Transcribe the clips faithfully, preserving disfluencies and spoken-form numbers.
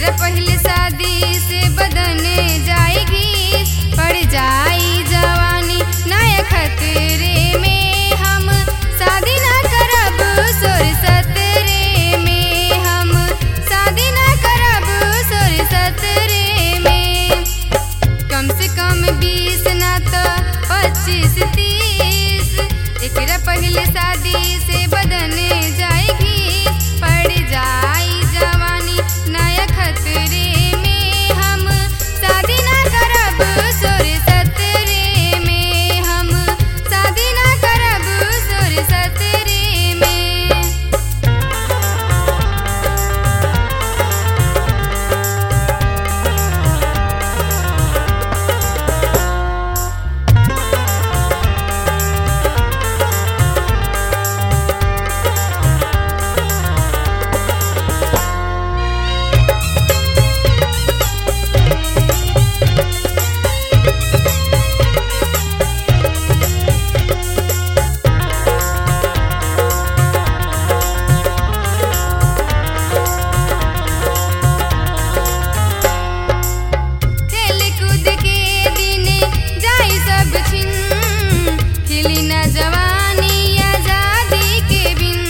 एकरा पहले शादी से बदन जाएगी, पड़ जाई जवानी नया खतरे में। हम शादी ना करब सोर सतरे में, हम शादी ना करब सोर सतरे में। कम से कम बीस ना तो पच्चीस तीस, एकरा पहले शादी से बदन जाएगी, पड़ जाई जवानी नया खतरे में। हम शादी ना करब सोर सतरे में, हम शादी ना करब सोर सतरे में। खिली न जवानी आजादी के बिन,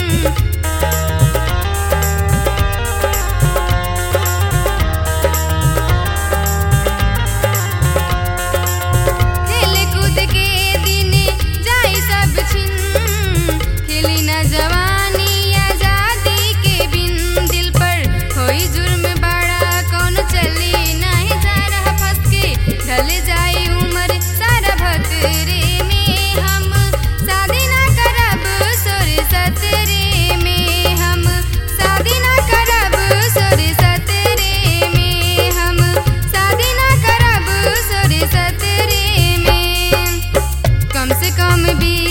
खेल कूद के दिन जाई सब छिन। खिली न जवानी आजादी के बिन, दिल पर होई जुर्म बड़ा कौन चली नहीं जा रहा, फंस के ढल जाई उम्र सारा भतरे में। हम शादी ना करब सोर सतरे में, हम शादी ना करब सोर सतरे में, हम शादी ना करब सोर सतरे में। कम से कम भी